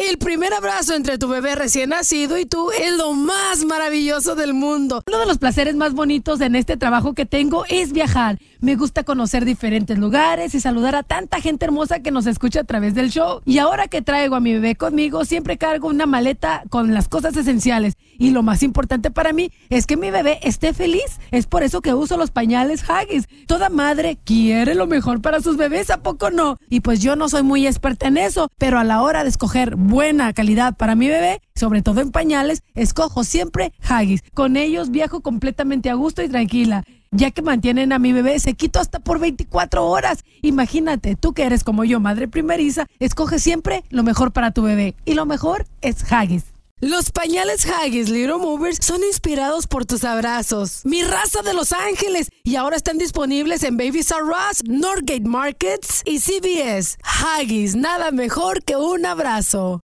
El primer abrazo entre tu bebé recién nacido y tú es lo más maravilloso del mundo. Uno de los placeres más bonitos en este trabajo que tengo es viajar. Me gusta conocer diferentes lugares y saludar a tanta gente hermosa que nos escucha a través del show. Y ahora que traigo a mi bebé conmigo, siempre cargo una maleta con las cosas esenciales. Y lo más importante para mí es que mi bebé esté feliz. Es por eso que uso los pañales Huggies. Toda madre quiere lo mejor para sus bebés, ¿a poco no? Y pues yo no soy muy experta en eso, pero a la hora de escoger buena calidad para mi bebé, sobre todo en pañales, escojo siempre Huggies. Con ellos viajo completamente a gusto y tranquila, ya que mantienen a mi bebé sequito hasta por 24 horas. Imagínate, tú que eres como yo, madre primeriza, escoge siempre lo mejor para tu bebé. Y lo mejor es Huggies. Los pañales Huggies Little Movers son inspirados por tus abrazos. Mi raza de Los Ángeles. Y ahora están disponibles en Babies R Us, Northgate Markets y CVS. Huggies, nada mejor que un abrazo.